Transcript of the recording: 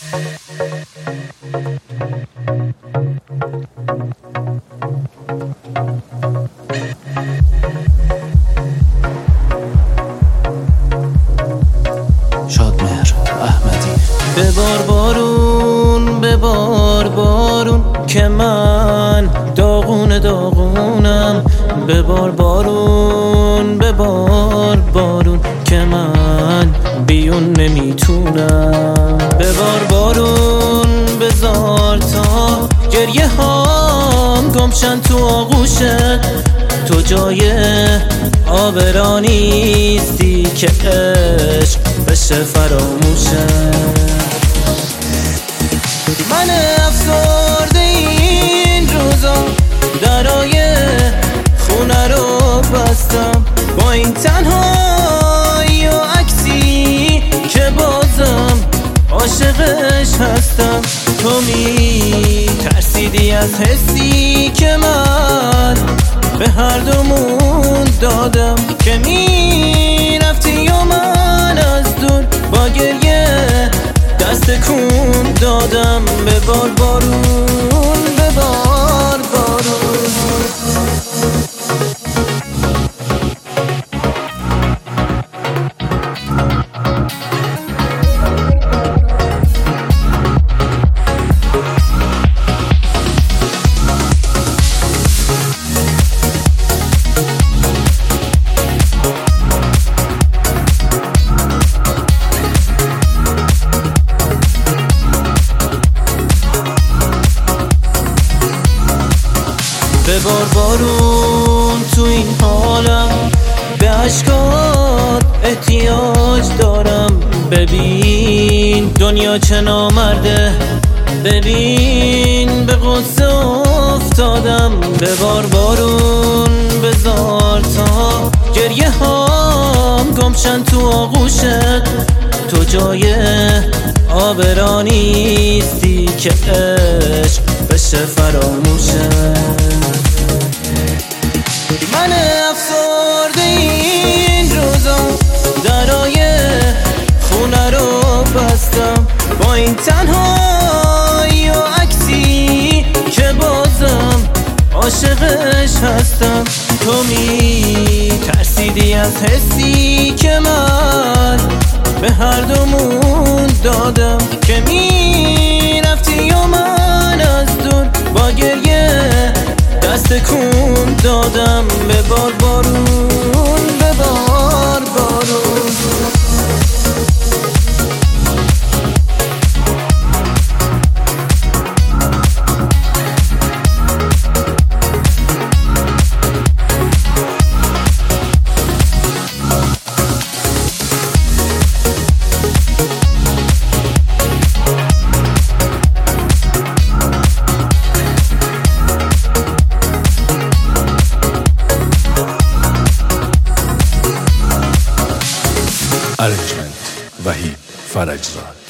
شادمهر احمدی. ببار بارون، ببار بارون که من داغونم. ببار بارون، ببار بارون که من بیون نمیتونم. ببار بارون، بذار تا گریه هام گمشن تو آغوشت. تو جای آبرانیستی که عشق بشه فراموشه. من افسرده این روزا درای خونه رو بستم، با این تنهایی و عکسی که بازم عاشقش هستم. تو می ترسیدی از حسی که من به هر دومون دادم، که می رفتی و من از دور با گریه دست کن دادم. ببار بارون، ببار بارون. ببار بارون تو این حالم، به اشکات احتیاج دارم. ببین دنیا چه نامرده، ببین به غصه افتادم. ببار بارون، بذار تا گریه هام گمشن تو آغوشت. تو جای آبرانیستی که عشق بشه فراموشه. من افسرده این روزا درای خونه رو بستم، با این تنهایی و عکسی که بازم عاشقش هستم. تو می ترسیدی از حسی که من به هر دومون دادم، که می رفتی و من از دور با گریه دست کن دادم. ببار بارون، ببار بارون. ارنجمنت وحید فرجزاد.